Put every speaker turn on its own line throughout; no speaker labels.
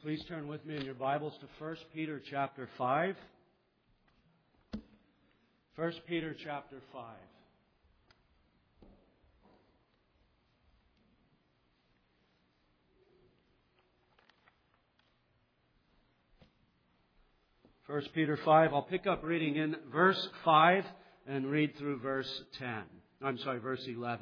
Please turn with me in your Bibles to 1 Peter chapter 5. 1 Peter chapter 5. 1 Peter 5. I'll pick up reading in verse 5 and read through verse 11.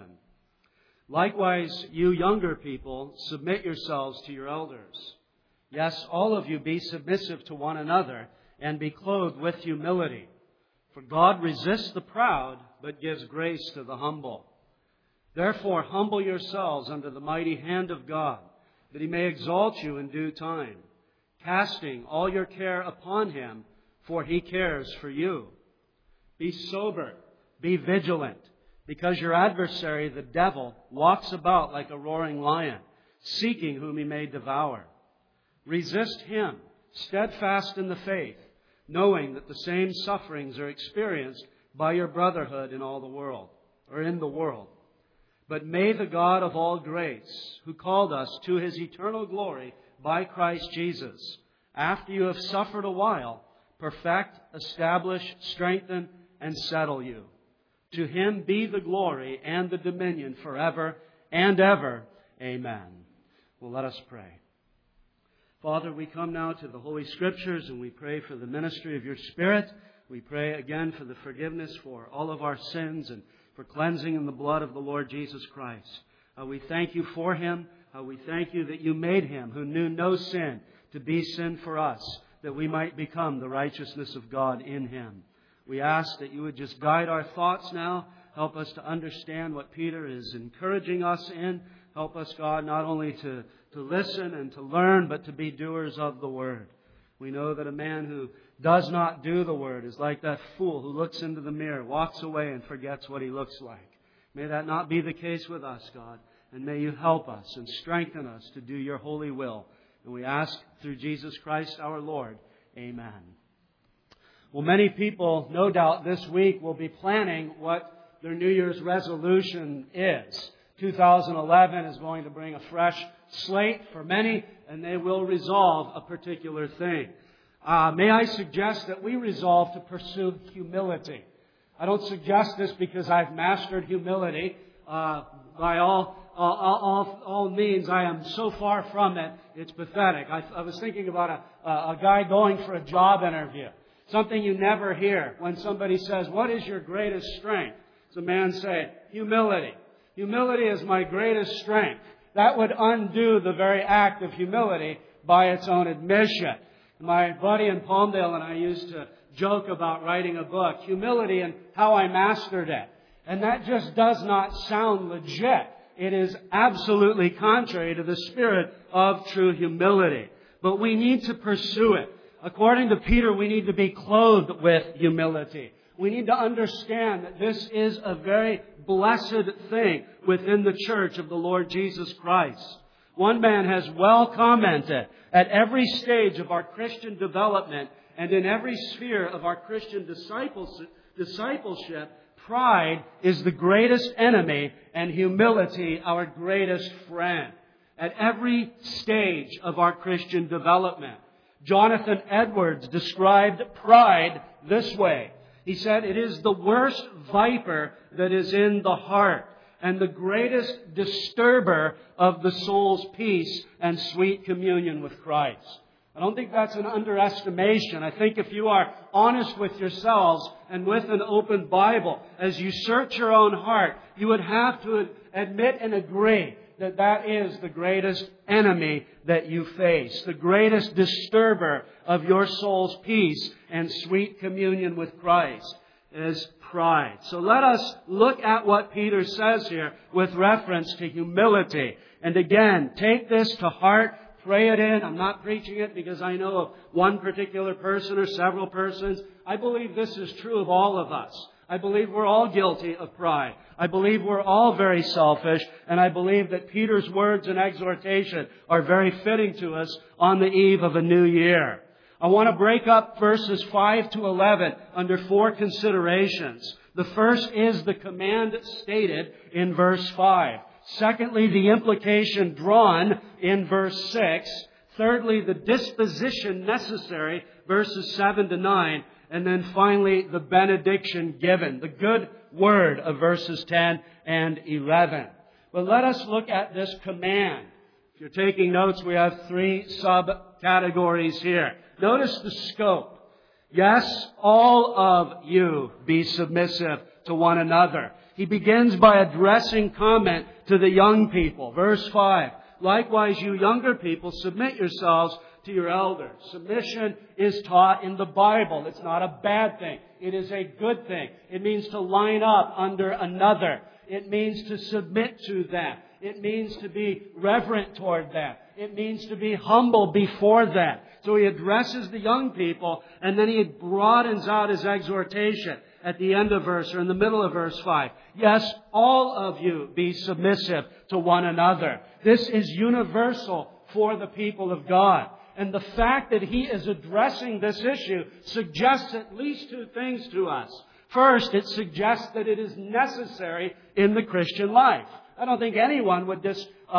Likewise, you younger people, submit yourselves to your elders. Yes, all of you be submissive to one another and be clothed with humility. For God resists the proud, but gives grace to the humble. Therefore, humble yourselves under the mighty hand of God, that He may exalt you in due time, casting all your care upon Him, for He cares for you. Be sober, be vigilant, because your adversary, the devil, walks about like a roaring lion, seeking whom he may devour. Resist him, steadfast in the faith, knowing that the same sufferings are experienced by your brotherhood in all the world, or in the world. But may the God of all grace, who called us to His eternal glory by Christ Jesus, after you have suffered a while, perfect, establish, strengthen, and settle you. To Him be the glory and the dominion forever and ever. Amen. Well, let us pray. Father, we come now to the Holy Scriptures and we pray for the ministry of your Spirit. We pray again for the forgiveness for all of our sins and for cleansing in the blood of the Lord Jesus Christ. We thank you for Him. We thank you that you made Him who knew no sin to be sin for us, that we might become the righteousness of God in Him. We ask that you would just guide our thoughts now. Help us to understand what Peter is encouraging us in. Help us, God, not only to listen and to learn, but to be doers of the Word. We know that a man who does not do the Word is like that fool who looks into the mirror, walks away, and forgets what he looks like. May that not be the case with us, God. And may you help us and strengthen us to do your holy will. And we ask through Jesus Christ our Lord. Amen. Well, many people, no doubt, this week will be planning what their New Year's resolution is. 2011 is going to bring a fresh slate for many, and they will resolve a particular thing. May I suggest that we resolve to pursue humility. I don't suggest this because I've mastered humility. By all means, I am so far from it, it's pathetic. I was thinking about a guy going for a job interview. Something you never hear when somebody says, "What is your greatest strength?" It's a man say, "Humility. Humility is my greatest strength." That would undo the very act of humility by its own admission. My buddy in Palmdale and I used to joke about writing a book, Humility and How I Mastered It. And that just does not sound legit. It is absolutely contrary to the spirit of true humility. But we need to pursue it. According to Peter, we need to be clothed with humility. We need to understand that this is a very blessed thing within the church of the Lord Jesus Christ. One man has well commented, at every stage of our Christian development and in every sphere of our Christian discipleship, pride is the greatest enemy and humility our greatest friend. At every stage of our Christian development. Jonathan Edwards described pride this way. He said, "It is the worst viper that is in the heart and the greatest disturber of the soul's peace and sweet communion with Christ." I don't think that's an underestimation. I think if you are honest with yourselves and with an open Bible, as you search your own heart, you would have to admit and agree that that is the greatest enemy that you face, the greatest disturber of your soul's peace and sweet communion with Christ is pride. So let us look at what Peter says here with reference to humility. And again, take this to heart, pray it in. I'm not preaching it because I know of one particular person or several persons. I believe this is true of all of us. I believe we're all guilty of pride. I believe we're all very selfish, and I believe that Peter's words and exhortation are very fitting to us on the eve of a new year. I want to break up verses 5 to 11 under 4 considerations. The first is the command stated in verse 5. Secondly, the implication drawn in verse 6. Thirdly, the disposition necessary, verses 7 to 9. And then finally, the benediction given, the good word of verses 10 and 11. But let us look at this command. If you're taking notes, we have 3 subcategories here. Notice the scope. Yes, all of you be submissive to one another. He begins by addressing comment to the young people. Verse 5. Likewise, you younger people, submit yourselves to your elders. Submission is taught in the Bible. It's not a bad thing. It is a good thing. It means to line up under another. It means to submit to them. It means to be reverent toward them. It means to be humble before them. So he addresses the young people, and then he broadens out his exhortation at the end of verse, or in the middle of verse 5. Yes, all of you be submissive to one another. This is universal for the people of God. And the fact that he is addressing this issue suggests at least 2 things to us. First, it suggests that it is necessary in the Christian life. I don't think anyone would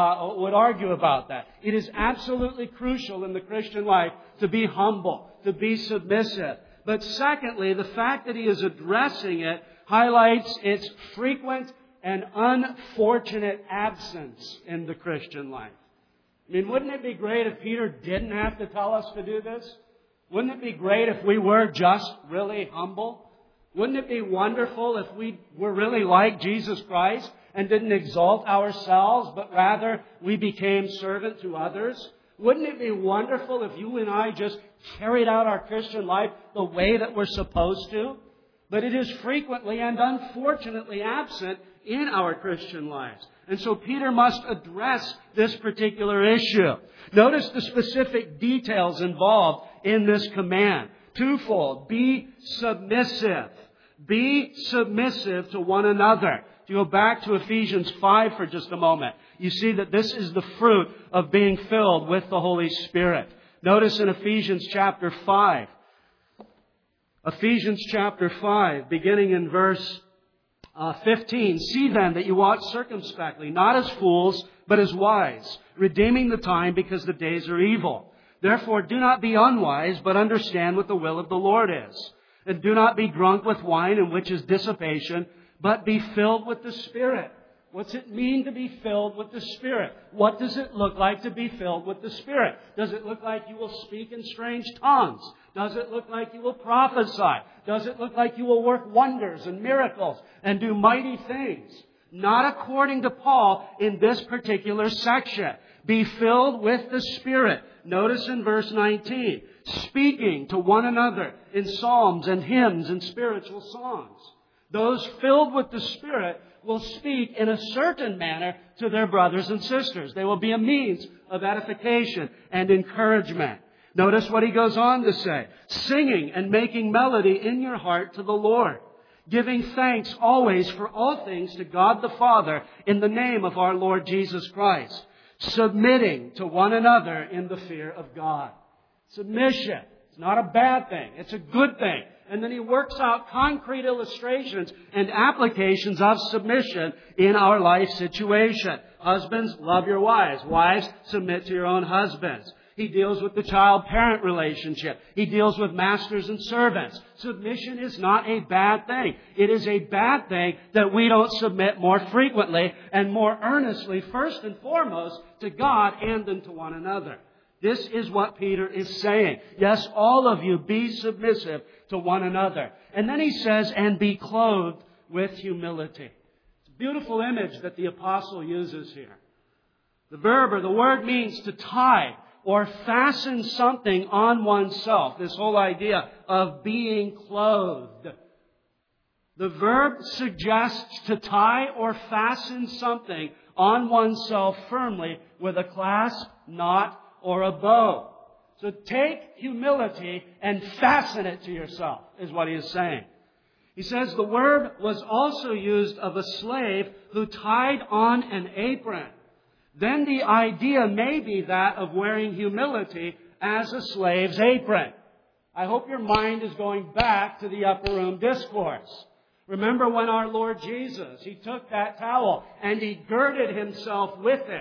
argue about that. It is absolutely crucial in the Christian life to be humble, to be submissive. But secondly, the fact that he is addressing it highlights its frequent and unfortunate absence in the Christian life. I mean, wouldn't it be great if Peter didn't have to tell us to do this? Wouldn't it be great if we were just really humble? Wouldn't it be wonderful if we were really like Jesus Christ and didn't exalt ourselves, but rather we became servant to others? Wouldn't it be wonderful if you and I just carried out our Christian life the way that we're supposed to? But it is frequently and unfortunately absent in our Christian lives. And so Peter must address this particular issue. Notice the specific details involved in this command. Twofold. Be submissive. Be submissive to one another. If you go back to Ephesians 5 for just a moment, you see that this is the fruit of being filled with the Holy Spirit. Notice in Ephesians chapter 5. Ephesians chapter 5, beginning in verse 15. See then that you walk circumspectly, not as fools, but as wise, redeeming the time because the days are evil. Therefore do not be unwise, but understand what the will of the Lord is. And do not be drunk with wine, in which is dissipation, but be filled with the Spirit. What's it mean to be filled with the Spirit? What does it look like to be filled with the Spirit? Does it look like you will speak in strange tongues? Does it look like you will prophesy? Does it look like you will work wonders and miracles and do mighty things? Not according to Paul in this particular section. Be filled with the Spirit. Notice in verse 19, speaking to one another in psalms and hymns and spiritual songs. Those filled with the Spirit will speak in a certain manner to their brothers and sisters. They will be a means of edification and encouragement. Notice what he goes on to say. Singing and making melody in your heart to the Lord. Giving thanks always for all things to God the Father in the name of our Lord Jesus Christ. Submitting to one another in the fear of God. Submission. It's not a bad thing. It's a good thing. And then he works out concrete illustrations and applications of submission in our life situation. Husbands, love your wives. Wives, submit to your own husbands. He deals with the child-parent relationship. He deals with masters and servants. Submission is not a bad thing. It is a bad thing that we don't submit more frequently and more earnestly, first and foremost, to God and then to one another. This is what Peter is saying. Yes, all of you be submissive to one another. And then he says, and be clothed with humility. It's a beautiful image that the apostle uses here. The verb or the word means to tie or fasten something on oneself. This whole idea of being clothed. The verb suggests to tie or fasten something on oneself firmly with a clasp, knot, or a bow. So take humility and fasten it to yourself, is what he is saying. He says the word was also used of a slave who tied on an apron. Then the idea may be that of wearing humility as a slave's apron. I hope your mind is going back to the upper room discourse. Remember when our Lord Jesus, he took that towel and he girded himself with it.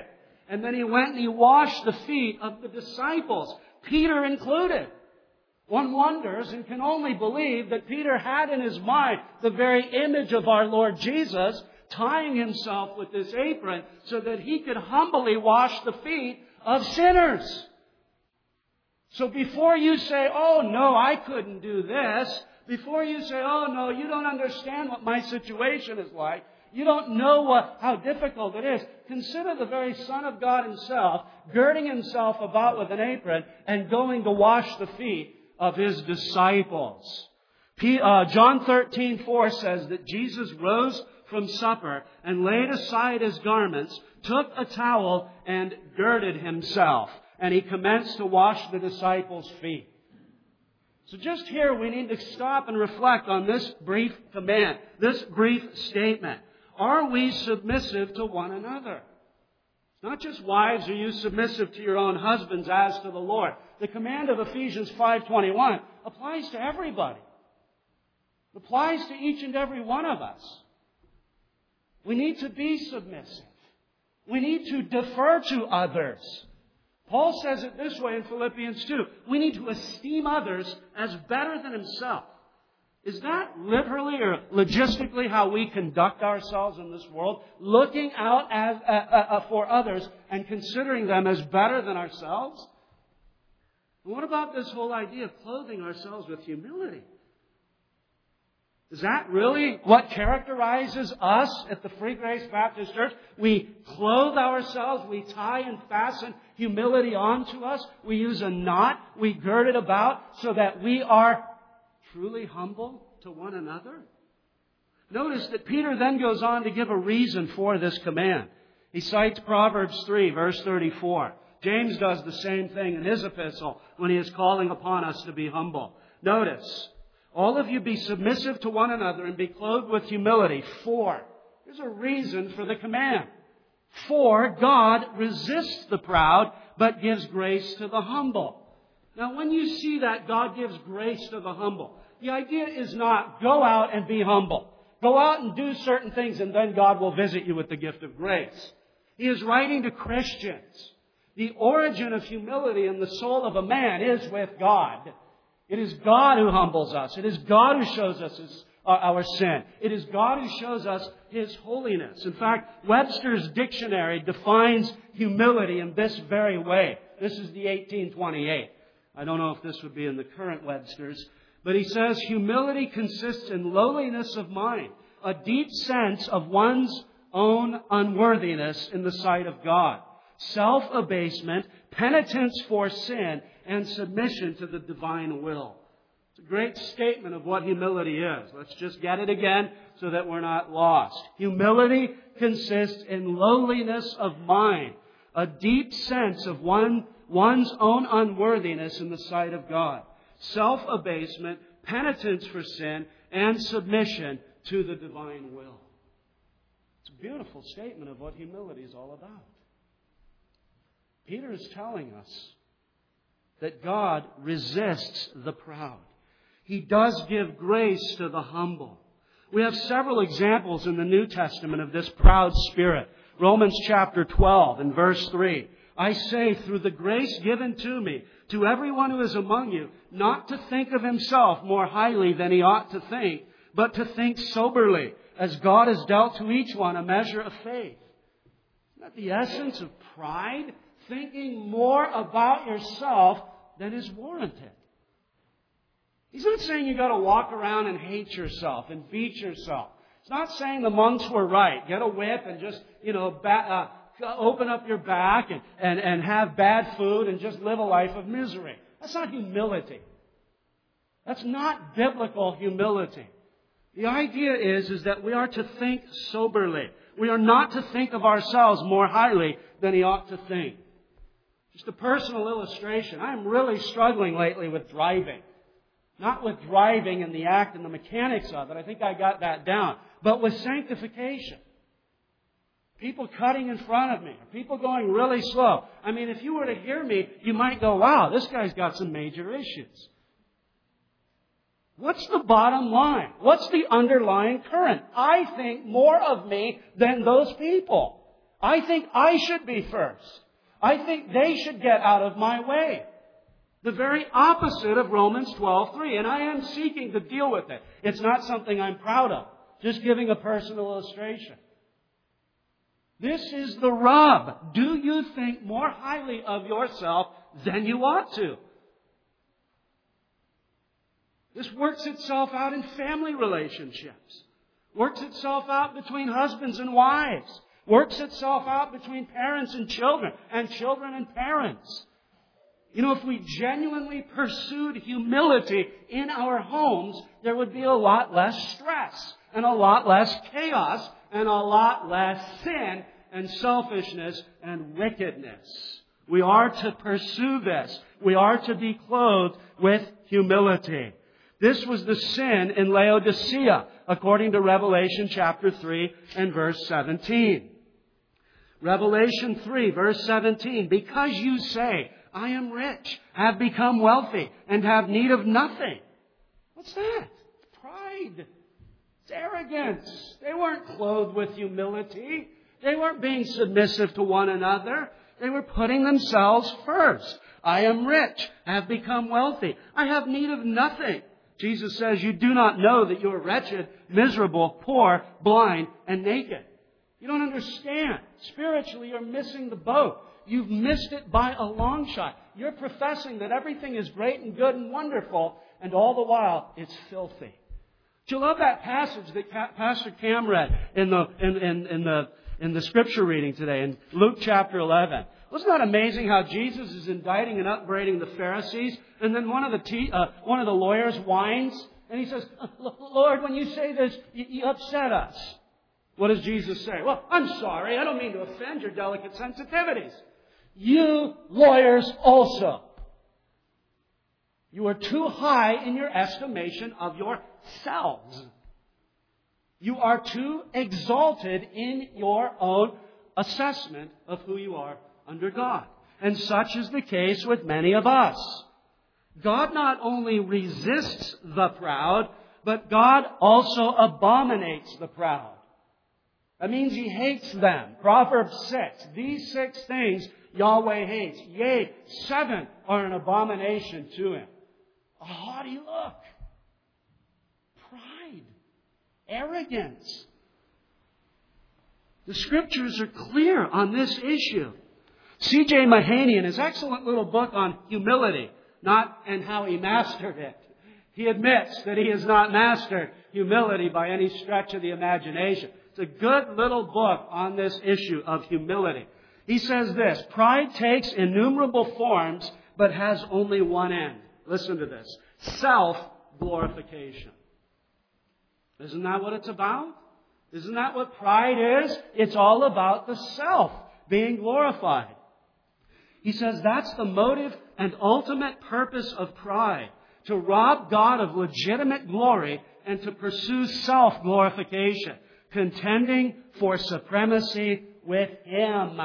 And then he went and he washed the feet of the disciples, Peter included. One wonders and can only believe that Peter had in his mind the very image of our Lord Jesus, tying himself with this apron so that he could humbly wash the feet of sinners. So before you say, oh no, I couldn't do this, before you say, oh no, you don't understand what my situation is like, you don't know how difficult it is, consider the very Son of God himself girding himself about with an apron and going to wash the feet of his disciples. John 13:4 says that Jesus rose from supper and laid aside his garments, took a towel and girded himself. And he commenced to wash the disciples' feet. So just here we need to stop and reflect on this brief command, this brief statement. Are we submissive to one another? Not just wives, are you submissive to your own husbands as to the Lord? The command of Ephesians 5:21 applies to everybody. It applies to each and every one of us. We need to be submissive. We need to defer to others. Paul says it this way in Philippians 2. We need to esteem others as better than himself. Is that literally or logistically how we conduct ourselves in this world? Looking out for others and considering them as better than ourselves? And what about this whole idea of clothing ourselves with humility? Is that really what characterizes us at the Free Grace Baptist Church? We clothe ourselves, we tie and fasten humility onto us, we use a knot, we gird it about so that we are truly humble to one another? Notice that Peter then goes on to give a reason for this command. He cites Proverbs 3, verse 34. James does the same thing in his epistle when he is calling upon us to be humble. Notice, all of you be submissive to one another and be clothed with humility. For, there's a reason for the command. For God resists the proud, but gives grace to the humble. Now, when you see that God gives grace to the humble, the idea is not go out and be humble. Go out and do certain things and then God will visit you with the gift of grace. He is writing to Christians. The origin of humility in the soul of a man is with God. It is God who humbles us. It is God who shows us our sin. It is God who shows us His holiness. In fact, Webster's dictionary defines humility in this very way. This is the 1828. I don't know if this would be in the current Webster's. But he says, humility consists in lowliness of mind, a deep sense of one's own unworthiness in the sight of God, self-abasement, penitence for sin, and submission to the divine will. It's a great statement of what humility is. Let's just get it again so that we're not lost. Humility consists in lowliness of mind, a deep sense of one's own unworthiness in the sight of God, self-abasement, penitence for sin, and submission to the divine will. It's a beautiful statement of what humility is all about. Peter is telling us that God resists the proud. He does give grace to the humble. We have several examples in the New Testament of this proud spirit. Romans chapter 12 and verse 3. I say, through the grace given to me, to everyone who is among you, not to think of himself more highly than he ought to think, but to think soberly, as God has dealt to each one a measure of faith. Isn't that the essence of pride? Thinking more about yourself than is warranted. He's not saying you've got to walk around and hate yourself and beat yourself. It's not saying the monks were right. Get a whip and just, open up your back and have bad food and just live a life of misery. That's not humility. That's not biblical humility. The idea is that we are to think soberly. We are not to think of ourselves more highly than he ought to think. Just a personal illustration. I'm really struggling lately with driving. Not with driving and the act and the mechanics of it. I think I got that down. But with sanctification. People cutting in front of me. Or people going really slow. I mean, if you were to hear me, you might go, wow, this guy's got some major issues. What's the bottom line? What's the underlying current? I think more of me than those people. I think I should be first. I think they should get out of my way. The very opposite of Romans 12:3. And I am seeking to deal with it. It's not something I'm proud of. Just giving a personal illustration. This is the rub. Do you think more highly of yourself than you ought to? This works itself out in family relationships. Works itself out between husbands and wives. Works itself out between parents and children and parents. You know, if we genuinely pursued humility in our homes, there would be a lot less stress and a lot less chaos and a lot less sin and selfishness and wickedness. We are to pursue this. We are to be clothed with humility. This was the sin in Laodicea, according to Revelation chapter 3 and verse 17. Revelation 3, verse 17. Because you say, I am rich, have become wealthy, and have need of nothing. What's that? Pride. It's arrogance. They weren't clothed with humility. They weren't being submissive to one another. They were putting themselves first. I am rich, have become wealthy. I have need of nothing. Jesus says, you do not know that you are wretched, miserable, poor, blind, and naked. You don't understand. Spiritually, you're missing the boat. You've missed it by a long shot. You're professing that everything is great and good and wonderful, and all the while, it's filthy. Do you love that passage that Pastor Cam read in the scripture reading today in Luke chapter 11? Wasn't that amazing how Jesus is indicting and upbraiding the Pharisees, and then one of the lawyers whines, and he says, Lord, when you say this, you upset us. What does Jesus say? Well, I'm sorry. I don't mean to offend your delicate sensitivities. You lawyers also. You are too high in your estimation of yourselves. You are too exalted in your own assessment of who you are under God. And such is the case with many of us. God not only resists the proud, but God also abominates the proud. That means He hates them. Proverbs 6. These 6 things Yahweh hates. Yea, 7 are an abomination to Him. A haughty look. Pride. Arrogance. The Scriptures are clear on this issue. C.J. Mahaney, in his excellent little book on humility, and how he mastered it, he admits that he has not mastered humility by any stretch of the imagination. It's a good little book on this issue of humility. He says this, pride takes innumerable forms, but has only one end. Listen to this. Self-glorification. Isn't that what it's about? Isn't that what pride is? It's all about the self being glorified. He says that's the motive and ultimate purpose of pride, to rob God of legitimate glory and to pursue self-glorification, contending for supremacy with Him.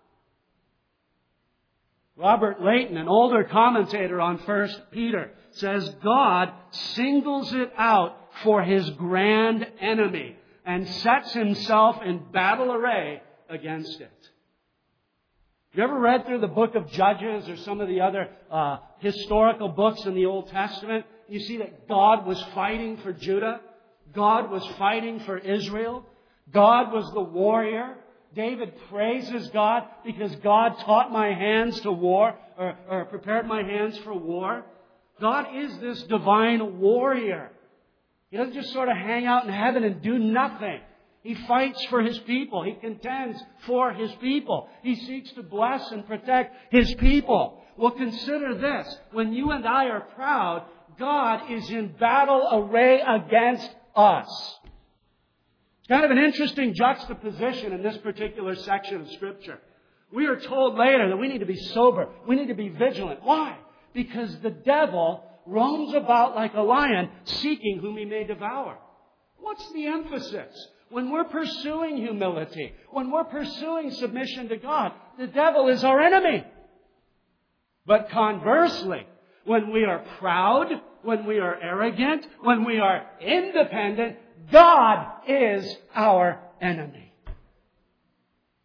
Robert Leighton, an older commentator on 1 Peter, says God singles it out for His grand enemy and sets Himself in battle array against it. You ever read through the book of Judges or some of the other historical books in the Old Testament? You see that God was fighting for Judah. God was fighting for Israel. God was the warrior. David praises God because God taught my hands to war, or prepared my hands for war. God is this divine warrior. He doesn't just sort of hang out in heaven and do nothing. He fights for His people. He contends for His people. He seeks to bless and protect His people. Well, consider this. When you and I are proud, God is in battle array against us. It's kind of an interesting juxtaposition in this particular section of Scripture. We are told later that we need to be sober. We need to be vigilant. Why? Because the devil roams about like a lion, seeking whom he may devour. What's the emphasis? When we're pursuing humility, when we're pursuing submission to God, the devil is our enemy. But conversely, when we are proud, when we are arrogant, when we are independent, God is our enemy.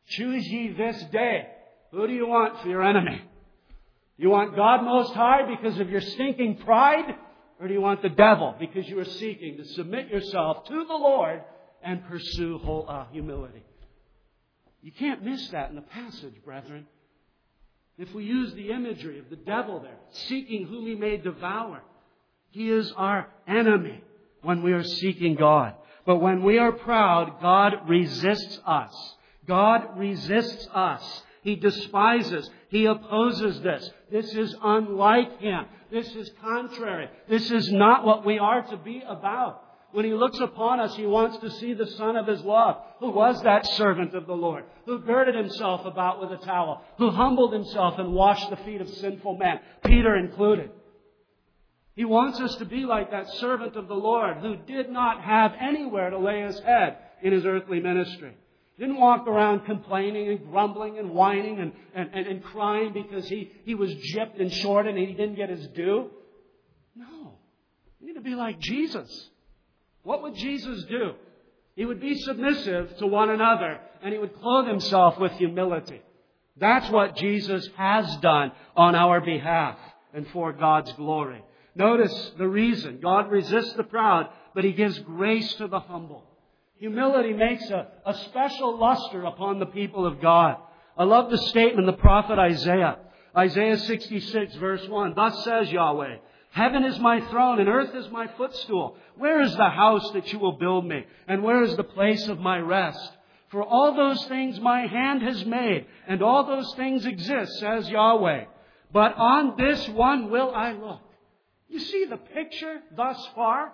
Choose ye this day. Who do you want for your enemy? You want God Most High because of your stinking pride? Or do you want the devil because you are seeking to submit yourself to the Lord and pursue humility? You can't miss that in the passage, brethren. If we use the imagery of the devil there, seeking whom he may devour, he is our enemy when we are seeking God. But when we are proud, God resists us. God resists us. He despises. He opposes this. This is unlike Him. This is contrary. This is not what we are to be about. When He looks upon us, He wants to see the Son of His love, who was that servant of the Lord, who girded Himself about with a towel, who humbled Himself and washed the feet of sinful men, Peter included. He wants us to be like that servant of the Lord who did not have anywhere to lay his head in His earthly ministry. He didn't walk around complaining and grumbling and whining and crying because he was gypped and shorted and he didn't get his due. No. We need to be like Jesus. What would Jesus do? He would be submissive to one another and He would clothe Himself with humility. That's what Jesus has done on our behalf and for God's glory. Notice the reason. God resists the proud, but He gives grace to the humble. Humility makes a special luster upon the people of God. I love the statement of the prophet Isaiah. Isaiah 66 verse 1. Thus says Yahweh, Heaven is my throne and earth is my footstool. Where is the house that you will build me? And where is the place of my rest? For all those things my hand has made, and all those things exist, says Yahweh. But on this one will I look. You see the picture thus far?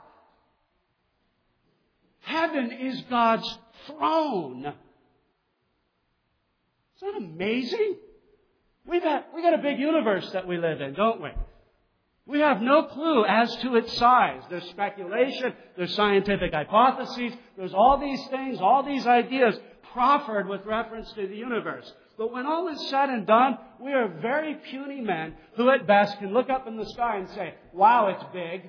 Heaven is God's throne. Isn't that amazing? We got a big universe that we live in, don't we? We have no clue as to its size. There's speculation, there's scientific hypotheses, there's all these things, all these ideas proffered with reference to the universe. But when all is said and done, we are very puny men who at best can look up in the sky and say, wow, it's big.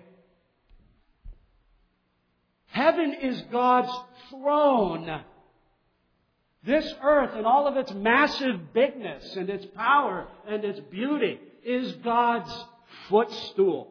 Heaven is God's throne. This earth and all of its massive bigness and its power and its beauty is God's footstool.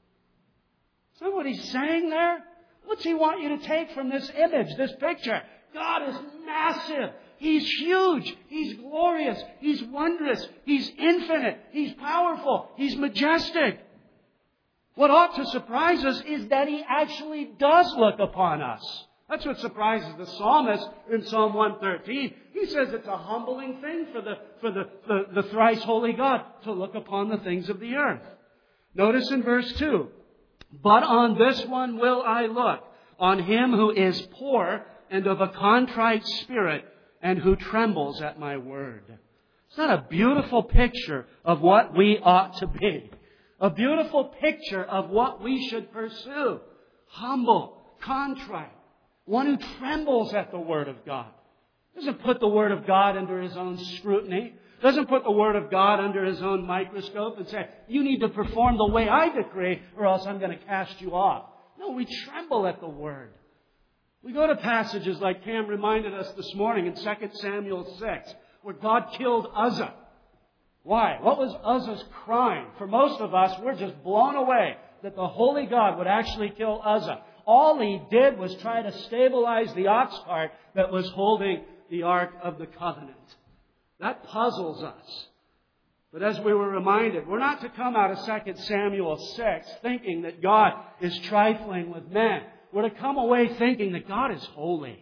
Is that what He's saying there? What's He want you to take from this image, this picture? God is massive. He's huge. He's glorious. He's wondrous. He's infinite. He's powerful. He's majestic. What ought to surprise us is that He actually does look upon us. That's what surprises the psalmist in Psalm 113. He says it's a humbling thing for the thrice holy God to look upon the things of the earth. Notice in verse 2, But on this one will I look, on him who is poor and of a contrite spirit, and who trembles at my word. It's not a beautiful picture of what we ought to be. A beautiful picture of what we should pursue. Humble, contrite, one who trembles at the Word of God. Doesn't put the Word of God under his own scrutiny. Doesn't put the Word of God under his own microscope and say, you need to perform the way I decree or else I'm going to cast you off. No, we tremble at the Word. We go to passages like Cam reminded us this morning in 2 Samuel 6, where God killed Uzzah. Why? What was Uzzah's crime? For most of us, we're just blown away that the holy God would actually kill Uzzah. All he did was try to stabilize the ox cart that was holding the Ark of the Covenant. That puzzles us. But as we were reminded, we're not to come out of 2 Samuel 6 thinking that God is trifling with men. We're to come away thinking that God is holy.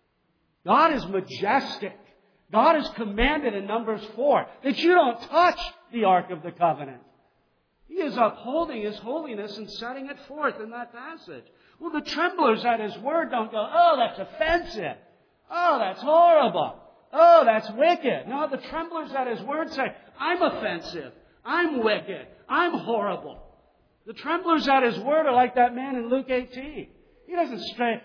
God is majestic. God has commanded in Numbers 4 that you don't touch the Ark of the Covenant. He is upholding His holiness and setting it forth in that passage. Well, the tremblers at His word don't go, oh, that's offensive. Oh, that's horrible. Oh, that's wicked. No, the tremblers at His word say, I'm offensive. I'm wicked. I'm horrible. The tremblers at His word are like that man in Luke 18. He doesn't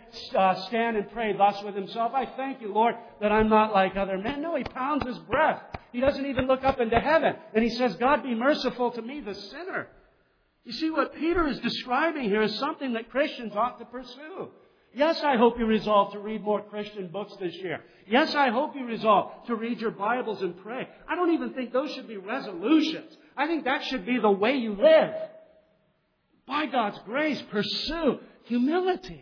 stand and pray thus with himself. I thank you, Lord, that I'm not like other men. No, he pounds his breast. He doesn't even look up into heaven. And he says, God, be merciful to me, the sinner. You see, what Peter is describing here is something that Christians ought to pursue. Yes, I hope you resolve to read more Christian books this year. Yes, I hope you resolve to read your Bibles and pray. I don't even think those should be resolutions. I think that should be the way you live. By God's grace, pursue humility.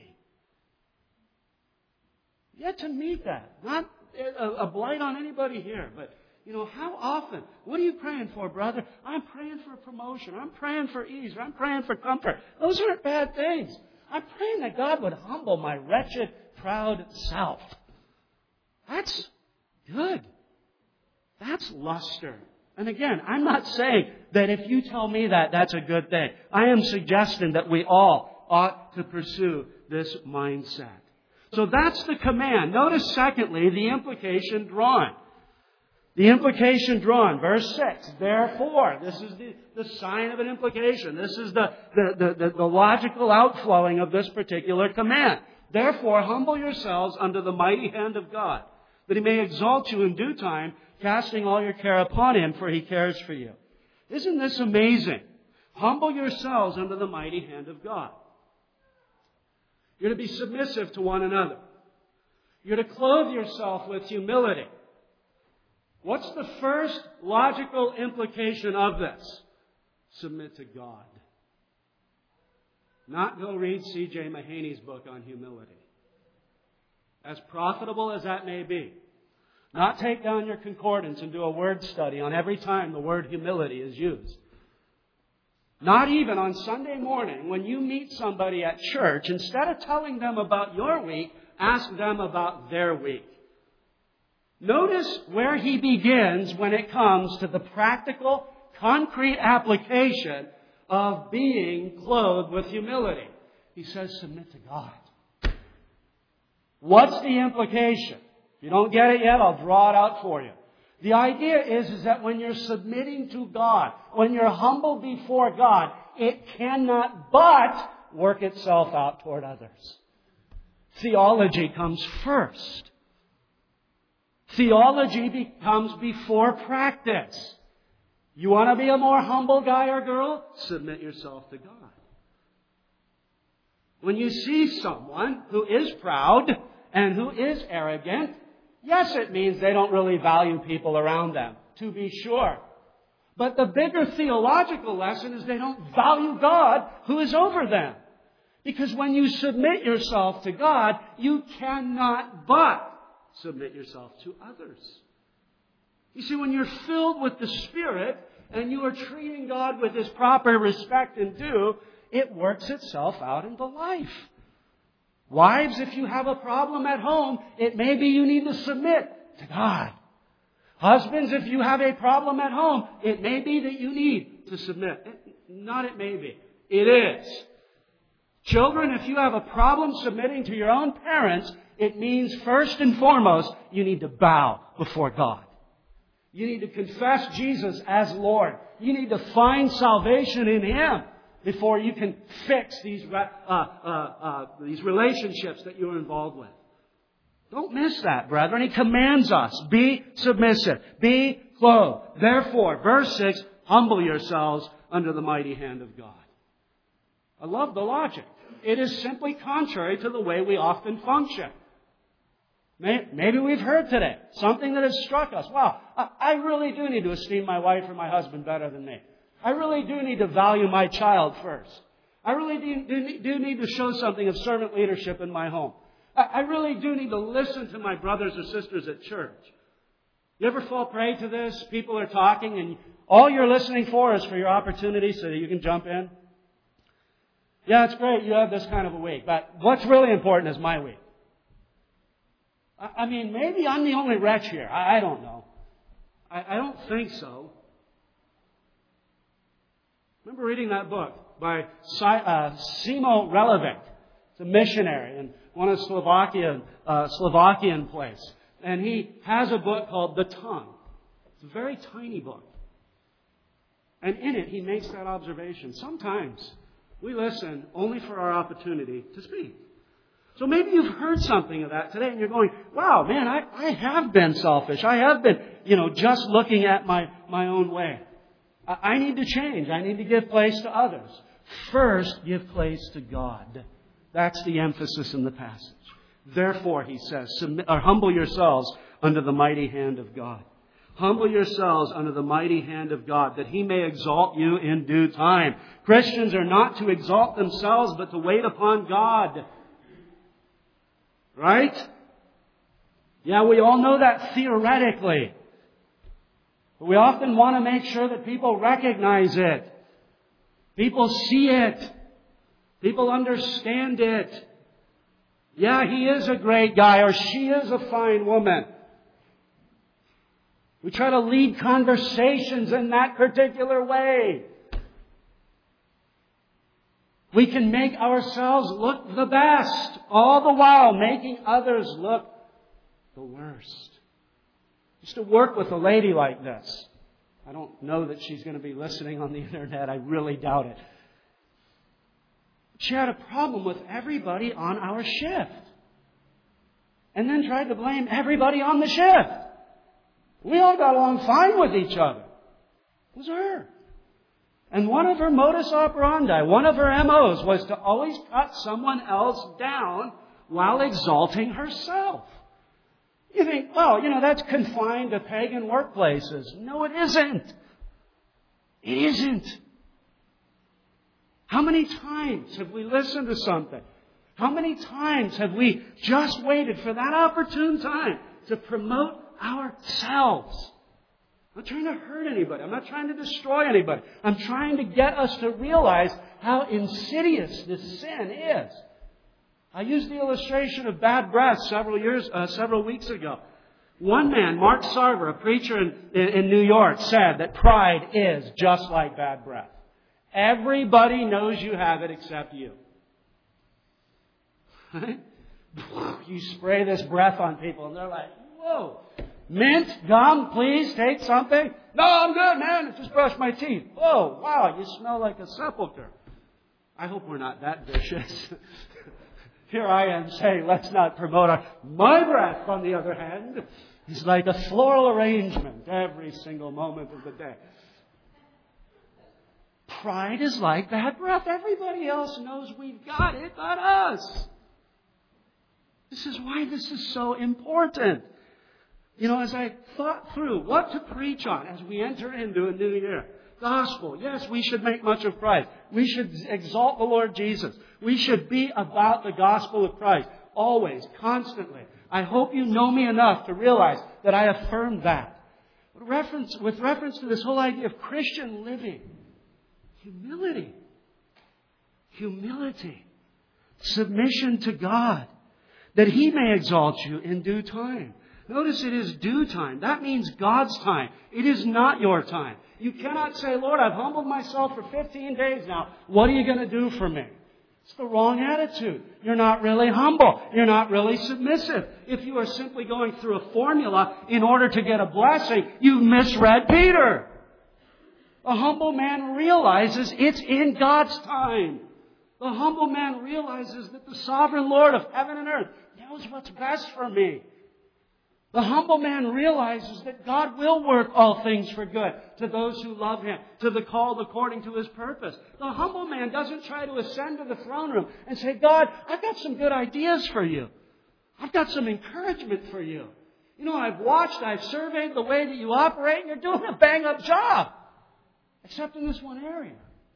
Yet to meet that. Not a blight on anybody here, but how often? What are you praying for, brother? I'm praying for promotion. I'm praying for ease. I'm praying for comfort. Those aren't bad things. I'm praying that God would humble my wretched, proud self. That's good. That's luster. And again, I'm not saying that if you tell me that, that's a good thing. I am suggesting that we all ought to pursue this mindset. So that's the command. Notice, secondly, the implication drawn. The implication drawn, verse 6. Therefore, this is the sign of an implication. This is the logical outflowing of this particular command. Therefore, humble yourselves under the mighty hand of God, that He may exalt you in due time, casting all your care upon Him, for He cares for you. Isn't this amazing? Humble yourselves under the mighty hand of God. You're to be submissive to one another. You're to clothe yourself with humility. What's the first logical implication of this? Submit to God. Not go read C.J. Mahaney's book on humility. As profitable as that may be. Not take down your concordance and do a word study on every time the word humility is used. Not even on Sunday morning when you meet somebody at church, instead of telling them about your week, ask them about their week. Notice where he begins when it comes to the practical, concrete application of being clothed with humility. He says, submit to God. What's the implication? If you don't get it yet, I'll draw it out for you. The idea is that when you're submitting to God, when you're humble before God, it cannot but work itself out toward others. Theology comes first. Theology comes before practice. You want to be a more humble guy or girl? Submit yourself to God. When you see someone who is proud and who is arrogant, yes, it means they don't really value people around them, to be sure. But the bigger theological lesson is they don't value God who is over them. Because when you submit yourself to God, you cannot but submit yourself to others. You see, when you're filled with the Spirit and you are treating God with His proper respect and due, it works itself out in the life. Wives, if you have a problem at home, it may be you need to submit to God. Husbands, if you have a problem at home, it may be that you need to submit. Not it may be. It is. Children, if you have a problem submitting to your own parents, it means first and foremost, you need to bow before God. You need to confess Jesus as Lord. You need to find salvation in Him before you can fix these relationships that you're involved with. Don't miss that, brethren. He commands us, be submissive, be clothed. Therefore, verse 6, humble yourselves under the mighty hand of God. I love the logic. It is simply contrary to the way we often function. Maybe we've heard today something that has struck us. Wow, I really do need to esteem my wife or my husband better than me. I really do need to value my child first. I really do need to show something of servant leadership in my home. I really do need to listen to my brothers or sisters at church. You ever fall prey to this? People are talking and all you're listening for is for your opportunity so that you can jump in. Yeah, it's great you have this kind of a week, but what's really important is my week. I mean, maybe I'm the only wretch here. I don't know. I don't think so. Remember reading that book by Simo Relevik. It's a missionary in one of Slovakian place. And he has a book called The Tongue. It's a very tiny book. And in it, he makes that observation. Sometimes we listen only for our opportunity to speak. So maybe you've heard something of that today and you're going, wow, man, I have been selfish. I have been, just looking at my own way. I need to change. I need to give place to others. First, give place to God. That's the emphasis in the passage. Therefore, he says, humble yourselves under the mighty hand of God. Humble yourselves under the mighty hand of God, that He may exalt you in due time. Christians are not to exalt themselves, but to wait upon God. Right? Yeah, we all know that theoretically. But we often want to make sure that people recognize it. People see it. People understand it. Yeah, he is a great guy, or she is a fine woman. We try to lead conversations in that particular way. We can make ourselves look the best, all the while making others look the worst. I used to work with a lady like this. I don't know that she's going to be listening on the internet. I really doubt it. She had a problem with everybody on our shift. And then tried to blame everybody on the shift. We all got along fine with each other. It was her. And one of her modus operandi, one of her MOs, was to always cut someone else down while exalting herself. You think, well, that's confined to pagan workplaces. No, it isn't. It isn't. How many times have we listened to something? How many times have we just waited for that opportune time to promote ourselves? I'm not trying to hurt anybody. I'm not trying to destroy anybody. I'm trying to get us to realize how insidious this sin is. I used the illustration of bad breath several weeks ago. One man, Mark Sarver, a preacher in New York, said that pride is just like bad breath. Everybody knows you have it except you. You spray this breath on people and they're like, whoa, mint, gum, please take something. No, I'm good, man. I just brushed my teeth. Whoa, wow, you smell like a sepulcher. I hope we're not that vicious. Here I am saying, let's not promote my breath, on the other hand, is like a floral arrangement every single moment of the day. Pride is like bad breath. Everybody else knows we've got it, but us. This is why this is so important. As I thought through what to preach on as we enter into a new year. Gospel. Yes, we should make much of Christ. We should exalt the Lord Jesus. We should be about the gospel of Christ. Always, constantly. I hope you know me enough to realize that I affirm that. With reference to this whole idea of Christian living, humility. Humility. Submission to God. That He may exalt you in due time. Notice it is due time. That means God's time. It is not your time. You cannot say, Lord, I've humbled myself for 15 days now. What are you going to do for me? It's the wrong attitude. You're not really humble. You're not really submissive. If you are simply going through a formula in order to get a blessing, you've misread Peter. A humble man realizes it's in God's time. The humble man realizes that the sovereign Lord of heaven and earth knows what's best for me. The humble man realizes that God will work all things for good to those who love Him, to the called according to His purpose. The humble man doesn't try to ascend to the throne room and say, God, I've got some good ideas for you. I've got some encouragement for you. I've surveyed the way that you operate, and you're doing a bang-up job. Except in this one area.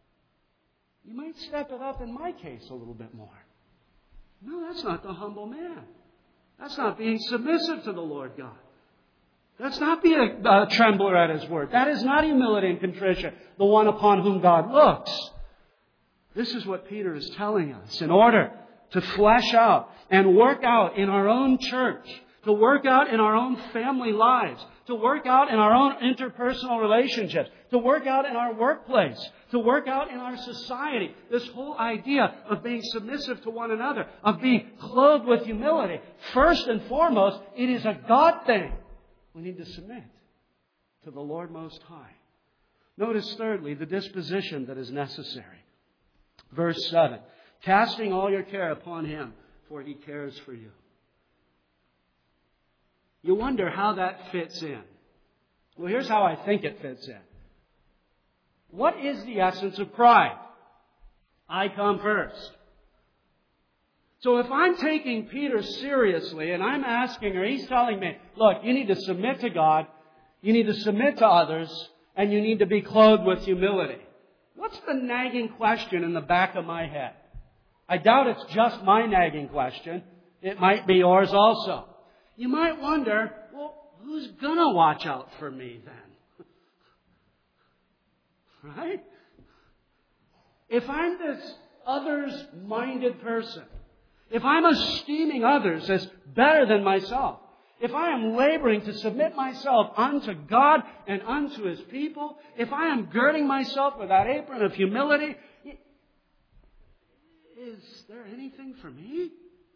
You might step it up in my case a little bit more. No, that's not the humble man. That's not being submissive to the Lord God. That's not being a trembler at His word. That is not humility and contrition, the one upon whom God looks. This is what Peter is telling us. In order to flesh out and work out in our own church, to work out in our own family lives, to work out in our own interpersonal relationships, to work out in our workplace, to work out in our society. This whole idea of being submissive to one another, of being clothed with humility. First and foremost, it is a God thing. We need to submit to the Lord Most High. Notice thirdly, the disposition that is necessary. Verse 7. Casting all your care upon Him, for He cares for you. You wonder how that fits in. Well, here's how I think it fits in. What is the essence of pride? I come first. So if I'm taking Peter seriously and I'm asking, or he's telling me, look, you need to submit to God, you need to submit to others, and you need to be clothed with humility. What's the nagging question in the back of my head? I doubt it's just my nagging question. It might be yours also. You might wonder, well, who's going to watch out for me then? Right? If I'm this others-minded person, if I'm esteeming others as better than myself, if I am laboring to submit myself unto God and unto His people, if I am girding myself with that apron of humility, is there anything for me?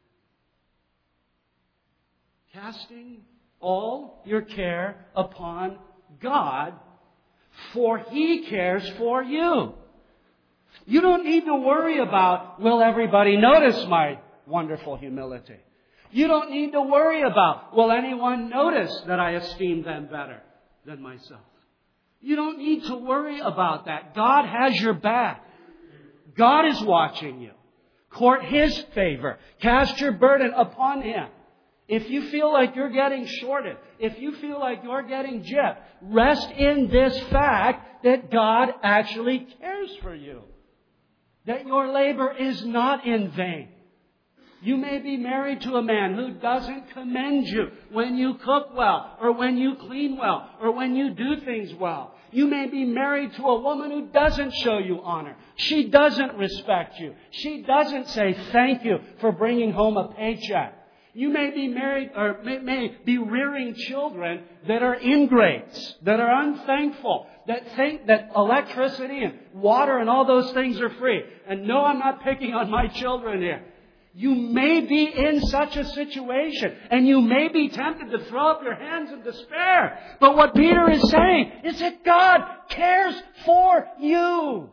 Casting all your care upon God, for He cares for you. You don't need to worry about, will everybody notice my wonderful humility? You don't need to worry about, will anyone notice that I esteem them better than myself? You don't need to worry about that. God has your back. God is watching you. Court His favor. Cast your burden upon Him. If you feel like you're getting shorted, if you feel like you're getting gypped, rest in this fact that God actually cares for you. That your labor is not in vain. You may be married to a man who doesn't commend you when you cook well, or when you clean well, or when you do things well. You may be married to a woman who doesn't show you honor. She doesn't respect you. She doesn't say thank you for bringing home a paycheck. You may be married or may be rearing children that are ingrates, that are unthankful, that think that electricity and water and all those things are free. And no, I'm not picking on my children here. You may be in such a situation, and you may be tempted to throw up your hands in despair. But what Peter is saying is that God cares for you.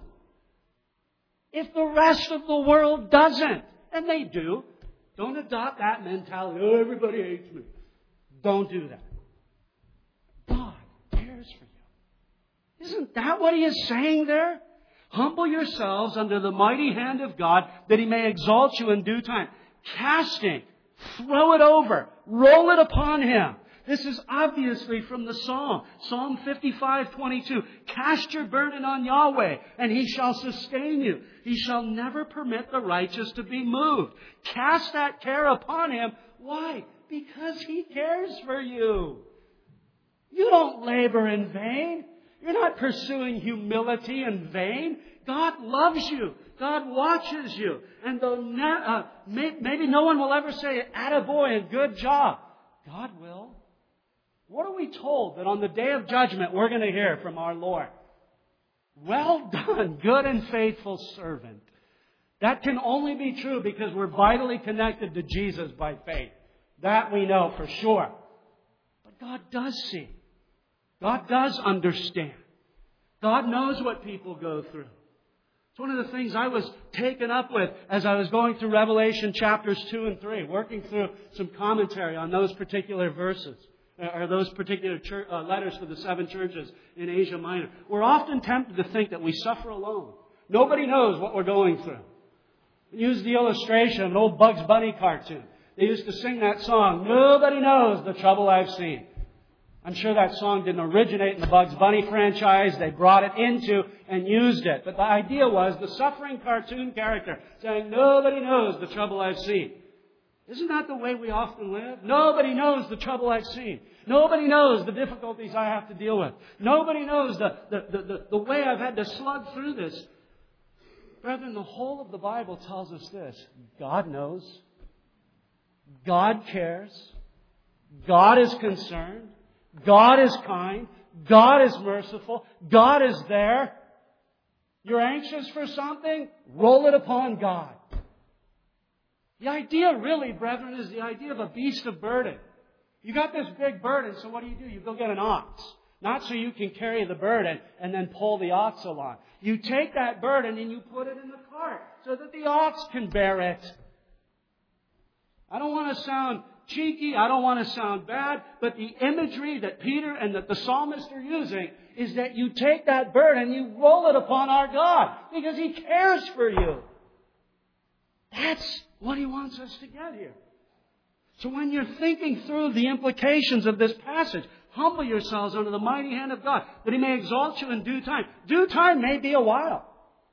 If the rest of the world doesn't, and they do, don't adopt that mentality. Oh, everybody hates me. Don't do that. God cares for you. Isn't that what He is saying there? Humble yourselves under the mighty hand of God, that He may exalt you in due time. Casting, throw it over, roll it upon Him. This is obviously from the Psalm. Psalm 55:22. Cast your burden on Yahweh, and He shall sustain you. He shall never permit the righteous to be moved. Cast that care upon Him. Why? Because He cares for you. You don't labor in vain. You're not pursuing humility in vain. God loves you. God watches you. And though maybe no one will ever say, attaboy and good job, God will. What are we told that on the day of judgment we're going to hear from our Lord? Well done, good and faithful servant. That can only be true because we're vitally connected to Jesus by faith. That we know for sure. But God does see. God does understand. God knows what people go through. It's one of the things I was taken up with as I was going through Revelation chapters 2 and 3, working through some commentary on those particular verses, or those particular letters to the 7 churches in Asia Minor. We're often tempted to think that we suffer alone. Nobody knows what we're going through. Use the illustration of an old Bugs Bunny cartoon. They used to sing that song, nobody knows the trouble I've seen. I'm sure that song didn't originate in the Bugs Bunny franchise. They brought it into and used it. But the idea was the suffering cartoon character saying, nobody knows the trouble I've seen. Isn't that the way we often live? Nobody knows the trouble I've seen. Nobody knows the difficulties I have to deal with. Nobody knows the way I've had to slug through this. Brethren, the whole of the Bible tells us this. God knows. God cares. God is concerned. God is kind. God is merciful. God is there. You're anxious for something? Roll it upon God. The idea really, brethren, is the idea of a beast of burden. You got this big burden, so what do? You go get an ox. Not so you can carry the burden and then pull the ox along. You take that burden and you put it in the cart so that the ox can bear it. I don't want to sound cheeky, I don't want to sound bad, but the imagery that Peter and that the psalmist are using is that you take that burden and you roll it upon our God because He cares for you. That's what He wants us to get here. So when you're thinking through the implications of this passage, humble yourselves under the mighty hand of God, that He may exalt you in due time. Due time may be a while.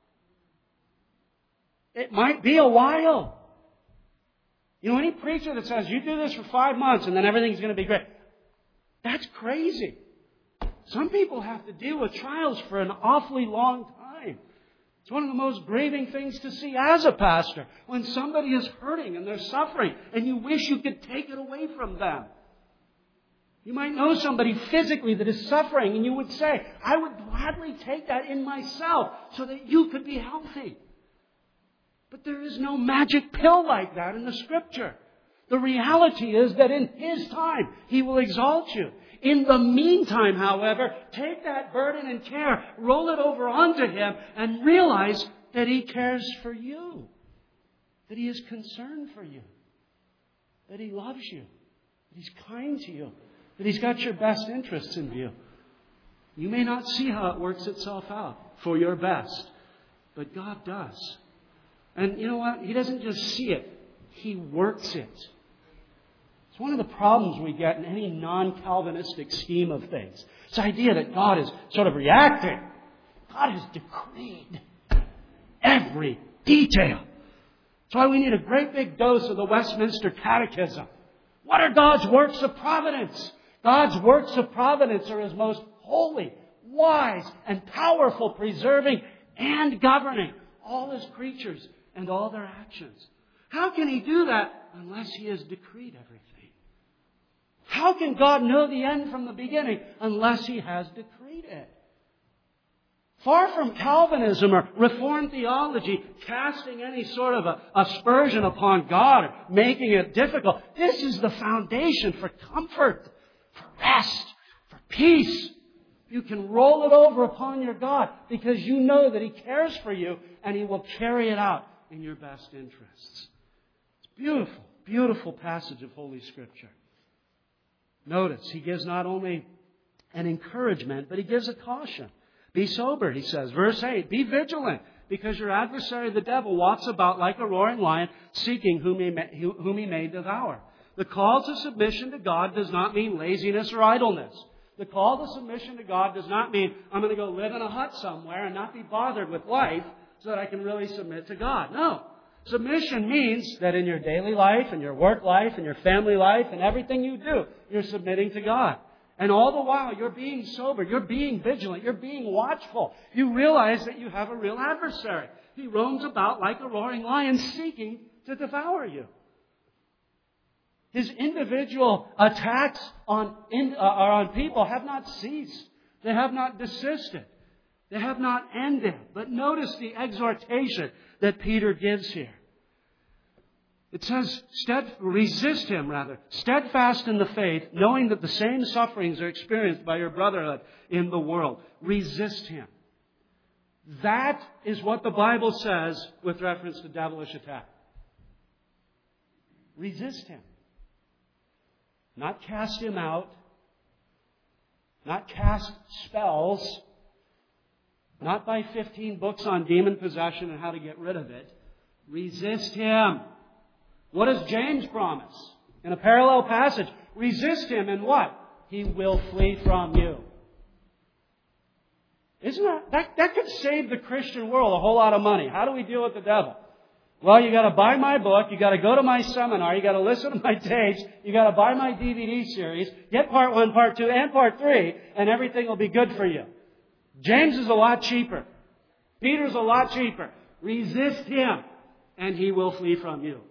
It might be a while. You know, any preacher that says, you do this for 5 months and then everything's going to be great, that's crazy. Some people have to deal with trials for an awfully long time. It's one of the most grieving things to see as a pastor, when somebody is hurting and they're suffering and you wish you could take it away from them. You might know somebody physically that is suffering and you would say, I would gladly take that in myself so that you could be healthy. But there is no magic pill like that in the Scripture. The reality is that in His time, He will exalt you. In the meantime, however, take that burden and care, roll it over onto Him, and realize that He cares for you. That He is concerned for you. That He loves you. That He's kind to you. That He's got your best interests in view. You may not see how it works itself out for your best, but God does. And you know what? He doesn't just see it. He works it. It's one of the problems we get in any non-Calvinistic scheme of things. This idea that God is sort of reacting. God has decreed every detail. That's why we need a great big dose of the Westminster Catechism. What are God's works of providence? God's works of providence are His most holy, wise, and powerful, preserving and governing all His creatures and all their actions. How can He do that unless He has decreed everything? How can God know the end from the beginning unless He has decreed it? Far from Calvinism or Reformed theology casting any sort of aspersion upon God or making it difficult, this is the foundation for comfort, for rest, for peace. You can roll it over upon your God because you know that He cares for you and He will carry it out in your best interests. It's beautiful, beautiful passage of Holy Scripture. Notice, He gives not only an encouragement, but He gives a caution. Be sober, He says. Verse 8, be vigilant, because your adversary, the devil, walks about like a roaring lion, seeking whom he may devour. The call to submission to God does not mean laziness or idleness. The call to submission to God does not mean I'm going to go live in a hut somewhere and not be bothered with life so that I can really submit to God. No. Submission means that in your daily life, and your work life, and your family life, and everything you do, you're submitting to God. And all the while, you're being sober, you're being vigilant, you're being watchful. You realize that you have a real adversary. He roams about like a roaring lion, seeking to devour you. His individual attacks on people have not ceased. They have not desisted. They have not ended. But notice the exhortation that Peter gives here. It says, resist him, steadfast in the faith, knowing that the same sufferings are experienced by your brotherhood in the world. Resist him. That is what the Bible says with reference to devilish attack. Resist him. Not cast him out. Not cast spells. Not buy 15 books on demon possession and how to get rid of it. Resist him. What does James promise? In a parallel passage, resist him and what? He will flee from you. Isn't that could save the Christian world a whole lot of money. How do we deal with the devil? Well, you got to buy my book, you got to go to my seminar, you got to listen to my tapes, you got to buy my DVD series, get part 1, part 2, and part 3, and everything will be good for you. James is a lot cheaper. Peter's a lot cheaper. Resist him, and he will flee from you.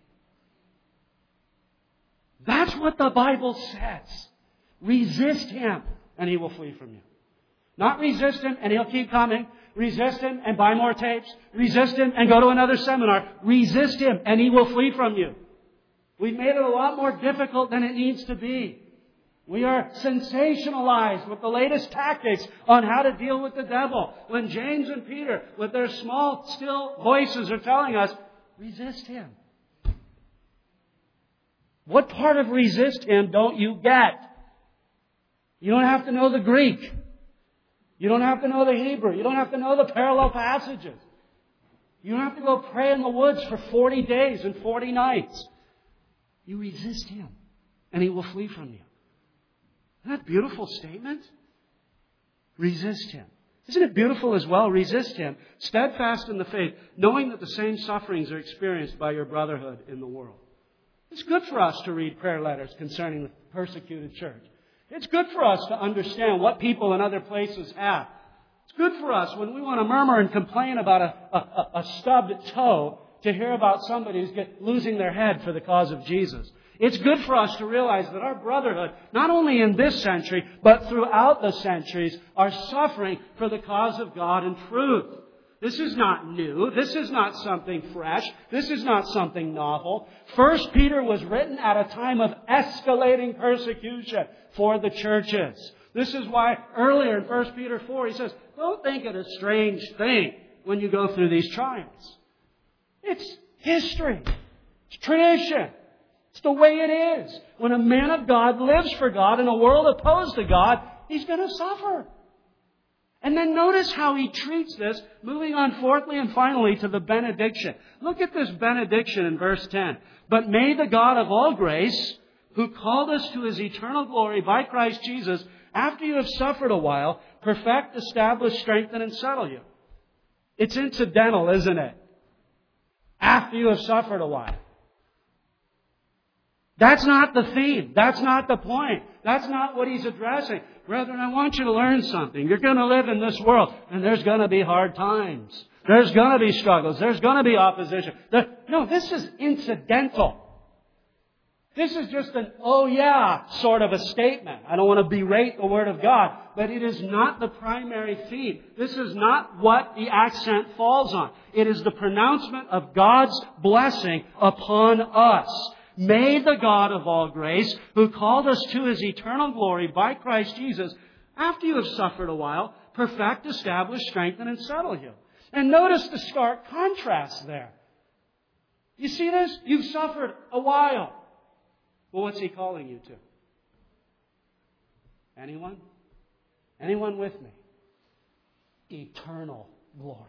That's what the Bible says. Resist him, and he will flee from you. Not resist him, and he'll keep coming. Resist him, and buy more tapes. Resist him, and go to another seminar. Resist him, and he will flee from you. We've made it a lot more difficult than it needs to be. We are sensationalized with the latest tactics on how to deal with the devil. When James and Peter, with their small, still voices, are telling us, resist him. What part of resist him don't you get? You don't have to know the Greek. You don't have to know the Hebrew. You don't have to know the parallel passages. You don't have to go pray in the woods for 40 days and 40 nights. You resist Him, and He will flee from you. Isn't that a beautiful statement? Resist Him. Isn't it beautiful as well? Resist Him, steadfast in the faith, knowing that the same sufferings are experienced by your brotherhood in the world. It's good for us to read prayer letters concerning the persecuted church. It's good for us to understand what people in other places have. It's good for us when we want to murmur and complain about a stubbed toe to hear about somebody who's losing their head for the cause of Jesus. It's good for us to realize that our brotherhood, not only in this century, but throughout the centuries, are suffering for the cause of God and truth. This is not new. This is not something fresh. This is not something novel. 1 Peter was written at a time of escalating persecution for the churches. This is why earlier in 1 Peter 4 he says, don't think it a strange thing when you go through these trials. It's history. It's tradition. It's the way it is. When a man of God lives for God in a world opposed to God, he's going to suffer. And then notice how he treats this, moving on fourthly and finally to the benediction. Look at this benediction in verse 10. But may the God of all grace, who called us to His eternal glory by Christ Jesus, after you have suffered a while, perfect, establish, strengthen, and settle you. It's incidental, isn't it? After you have suffered a while. That's not the theme. That's not the point. That's not what he's addressing. Brethren, I want you to learn something. You're going to live in this world, and there's going to be hard times. There's going to be struggles. There's going to be opposition. No, this is incidental. This is just an, oh yeah, sort of a statement. I don't want to berate the Word of God, but it is not the primary theme. This is not what the accent falls on. It is the pronouncement of God's blessing upon us. May the God of all grace, who called us to His eternal glory by Christ Jesus, after you have suffered a while, perfect, establish, strengthen, and settle you. And notice the stark contrast there. You see this? You've suffered a while. Well, what's He calling you to? Anyone? Anyone with me? Eternal glory.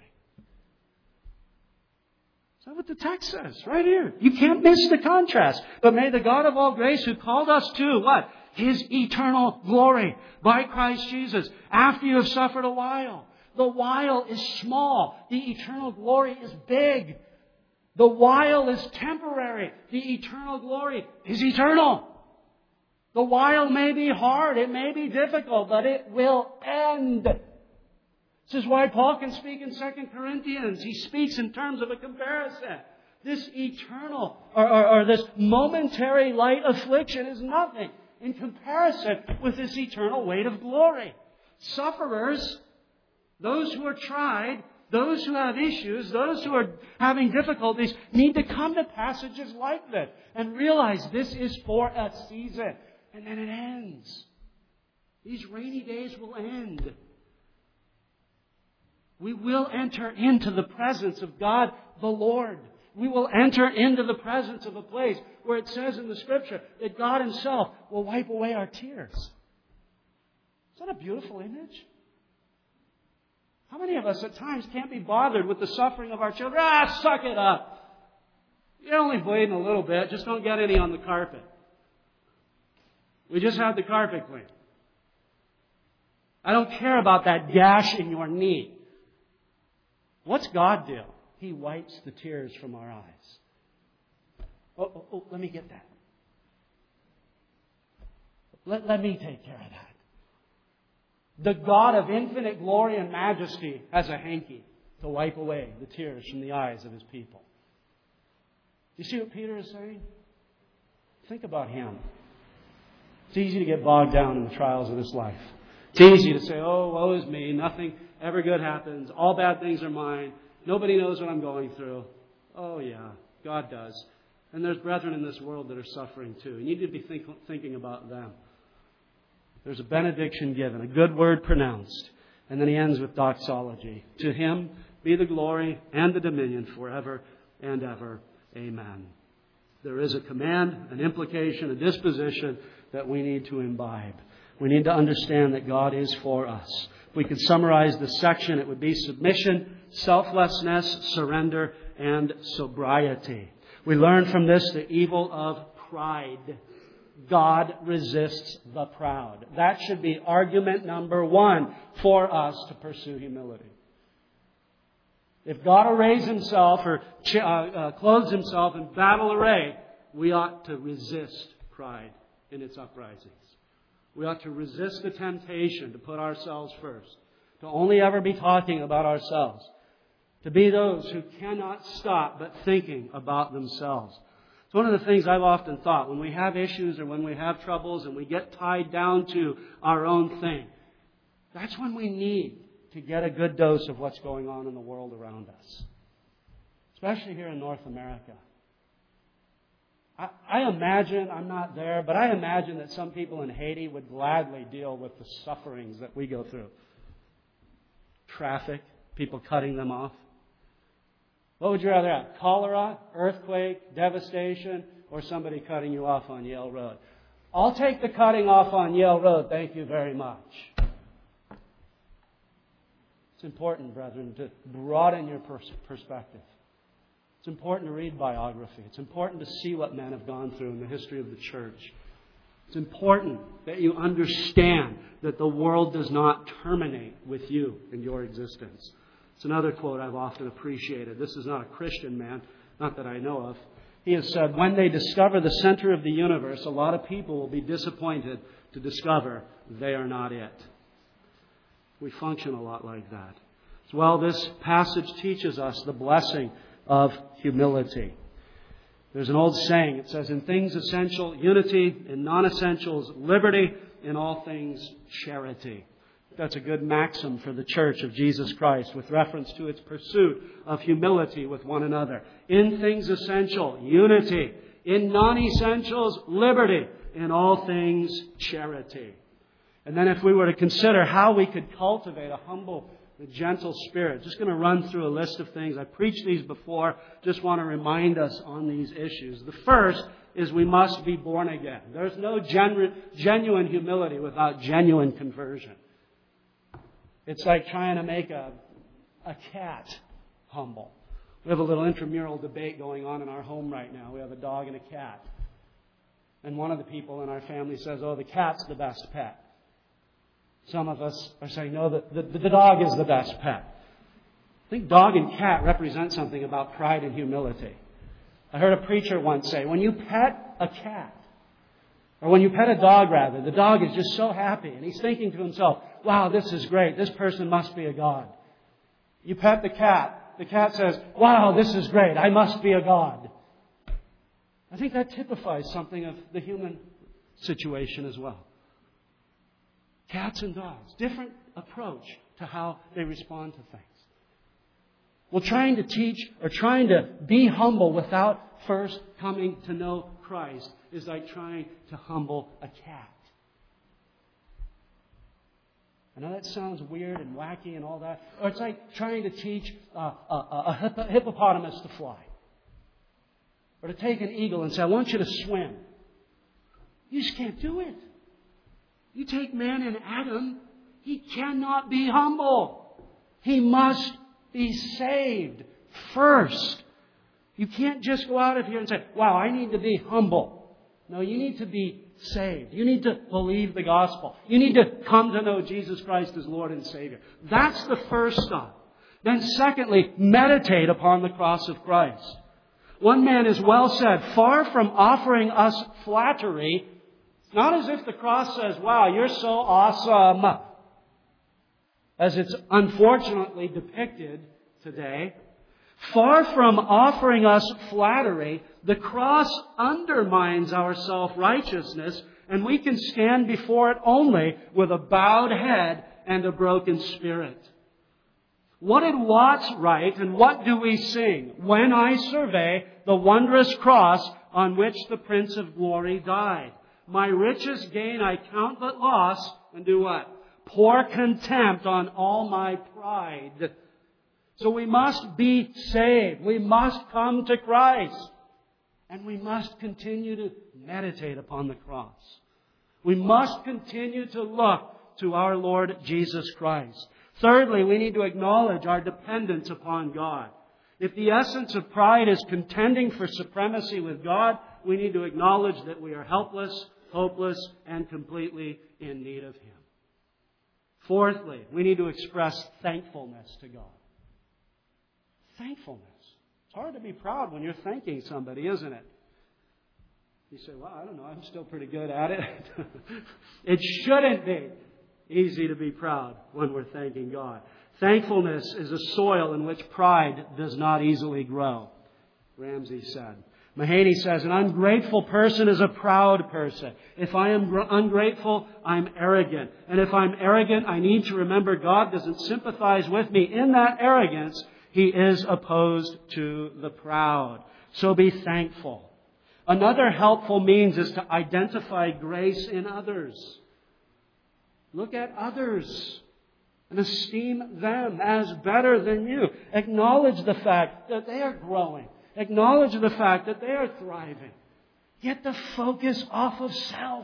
That's what the text says, right here. You can't miss the contrast. But may the God of all grace, who called us to what? His eternal glory by Christ Jesus, after you have suffered a while. The while is small. The eternal glory is big. The while is temporary. The eternal glory is eternal. The while may be hard. It may be difficult, but it will end. This is why Paul can speak in 2 Corinthians. He speaks in terms of a comparison. This eternal or this momentary light affliction is nothing in comparison with this eternal weight of glory. Sufferers, those who are tried, those who have issues, those who are having difficulties, need to come to passages like this and realize this is for a season. And then it ends. These rainy days will end. We will enter into the presence of God the Lord. We will enter into the presence of a place where it says in the Scripture that God Himself will wipe away our tears. Is that a beautiful image? How many of us at times can't be bothered with the suffering of our children? Suck it up. You're only bleeding a little bit. Just don't get any on the carpet. We just had the carpet cleaned. I don't care about that gash in your knee. What's God do? He wipes the tears from our eyes. Oh, let me get that. Let me take care of that. The God of infinite glory and majesty has a hanky to wipe away the tears from the eyes of His people. You see what Peter is saying? Think about Him. It's easy to get bogged down in the trials of this life. It's easy to say, oh, woe is me. Nothing ever good happens. All bad things are mine. Nobody knows what I'm going through. Oh, yeah, God does. And there's brethren in this world that are suffering too. You need to be thinking about them. There's a benediction given, a good word pronounced. And then he ends with doxology. To Him be the glory and the dominion forever and ever. Amen. There is a command, an implication, a disposition that we need to imbibe. We need to understand that God is for us. we could summarize this section, it would be submission, selflessness, surrender, and sobriety. We learn from this the evil of pride. God resists the proud. That should be argument number one for us to pursue humility. If God arrays Himself or clothes Himself in battle array, we ought to resist pride in its uprisings. We ought to resist the temptation to put ourselves first, to only ever be talking about ourselves, to be those who cannot stop but thinking about themselves. It's one of the things I've often thought. When we have issues or when we have troubles and we get tied down to our own thing, that's when we need to get a good dose of what's going on in the world around us. Especially here in North America. I imagine, I'm not there, but I imagine that some people in Haiti would gladly deal with the sufferings that we go through. Traffic, people cutting them off. What would you rather have? Cholera, earthquake, devastation, or somebody cutting you off on Yale Road? I'll take the cutting off on Yale Road, thank you very much. It's important, brethren, to broaden your perspective. It's important to read biography. It's important to see what men have gone through in the history of the church. It's important that you understand that the world does not terminate with you and your existence. It's another quote I've often appreciated. This is not a Christian man, not that I know of. He has said, when they discover the center of the universe, a lot of people will be disappointed to discover they are not it. We function a lot like that. As well, this passage teaches us the blessing of humility. There's an old saying. It says, in things essential, unity. In non-essentials, liberty. In all things, charity. That's a good maxim for the Church of Jesus Christ with reference to its pursuit of humility with one another. In things essential, unity. In non-essentials, liberty. In all things, charity. And then if we were to consider how we could cultivate a humble, a gentle spirit, just going to run through a list of things. I preached these before. Just want to remind us on these issues. The first is we must be born again. There's no genuine humility without genuine conversion. It's like trying to make a cat humble. We have a little intramural debate going on in our home right now. We have a dog and a cat. And one of the people in our family says, oh, the cat's the best pet. Some of us are saying, no, the dog is the best pet. I think dog and cat represent something about pride and humility. I heard a preacher once say, when you pet a cat, or when you pet a dog rather, the dog is just so happy. And he's thinking to himself, wow, this is great. This person must be a god. You pet the cat says, wow, this is great. I must be a god. I think that typifies something of the human situation as well. Cats and dogs, different approach to how they respond to things. Well, trying to teach or trying to be humble without first coming to know Christ is like trying to humble a cat. I know that sounds weird and wacky and all that. Or it's like trying to teach a hippopotamus to fly. Or to take an eagle and say, I want you to swim. You just can't do it. You take man in Adam, he cannot be humble. He must be saved first. You can't just go out of here and say, wow, I need to be humble. No, you need to be saved. You need to believe the gospel. You need to come to know Jesus Christ as Lord and Savior. That's the first stop. Then secondly, meditate upon the cross of Christ. One man has well said, far from offering us flattery, it's not as if the cross says, wow, you're so awesome, as it's unfortunately depicted today. Far from offering us flattery, the cross undermines our self-righteousness, and we can stand before it only with a bowed head and a broken spirit. What did Watts write, and what do we sing? When I survey the wondrous cross on which the Prince of Glory died. My richest gain I count but loss, and do what? Pour contempt on all my pride. So we must be saved. We must come to Christ. And we must continue to meditate upon the cross. We must continue to look to our Lord Jesus Christ. Thirdly, we need to acknowledge our dependence upon God. If the essence of pride is contending for supremacy with God, we need to acknowledge that we are helpless, hopeless, and completely in need of Him. Fourthly, we need to express thankfulness to God. Thankfulness. It's hard to be proud when you're thanking somebody, isn't it? You say, well, I don't know, I'm still pretty good at it. It shouldn't be easy to be proud when we're thanking God. Thankfulness is a soil in which pride does not easily grow, Ramsey said. Mahaney says, an ungrateful person is a proud person. If I am ungrateful, I'm arrogant. And if I'm arrogant, I need to remember God doesn't sympathize with me in that arrogance. He is opposed to the proud. So be thankful. Another helpful means is to identify grace in others. Look at others and esteem them as better than you. Acknowledge the fact that they are growing. Acknowledge the fact that they are thriving. Get the focus off of self.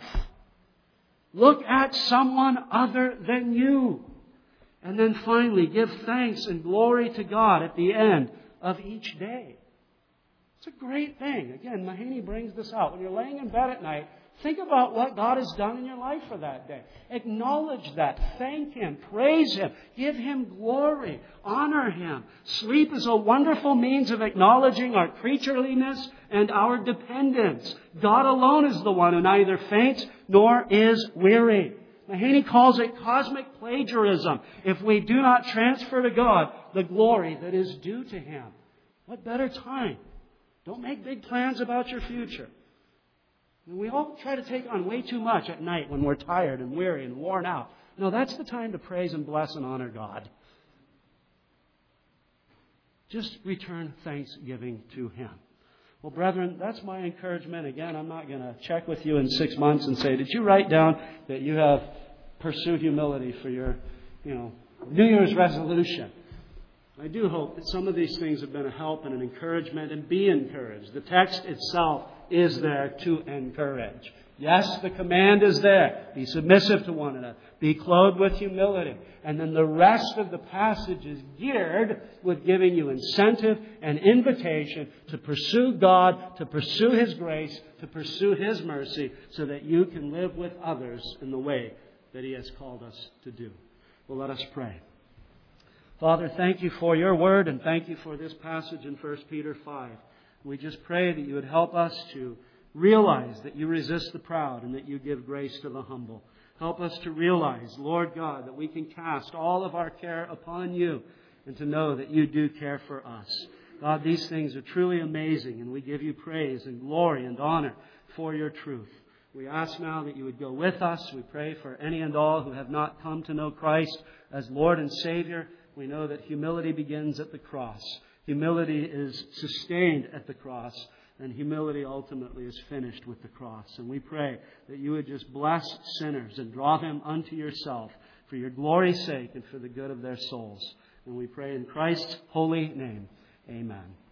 Look at someone other than you. And then finally, give thanks and glory to God at the end of each day. It's a great thing. Again, Mahaney brings this out. When you're laying in bed at night, think about what God has done in your life for that day. Acknowledge that. Thank Him. Praise Him. Give Him glory. Honor Him. Sleep is a wonderful means of acknowledging our creatureliness and our dependence. God alone is the one who neither faints nor is weary. Mahaney calls it cosmic plagiarism if we do not transfer to God the glory that is due to Him. What better time? Don't make big plans about your future. And we all try to take on way too much at night when we're tired and weary and worn out. No, that's the time to praise and bless and honor God. Just return thanksgiving to Him. Well, brethren, that's my encouragement. Again, I'm not going to check with you in 6 months and say, did you write down that you have pursued humility for your, New Year's resolution? I do hope that some of these things have been a help and an encouragement, and be encouraged. The text itself is there to encourage. Yes, the command is there. Be submissive to one another. Be clothed with humility. And then the rest of the passage is geared with giving you incentive and invitation to pursue God, to pursue His grace, to pursue His mercy, so that you can live with others in the way that He has called us to do. Well, let us pray. Father, thank You for Your word, and thank You for this passage in 1 Peter 5. We just pray that You would help us to realize that You resist the proud and that You give grace to the humble. Help us to realize, Lord God, that we can cast all of our care upon You and to know that You do care for us. God, these things are truly amazing, and we give You praise and glory and honor for Your truth. We ask now that You would go with us. We pray for any and all who have not come to know Christ as Lord and Savior. We know that humility begins at the cross. Humility is sustained at the cross. And humility ultimately is finished with the cross. And we pray that You would just bless sinners and draw them unto Yourself for Your glory's sake and for the good of their souls. And we pray in Christ's holy name. Amen.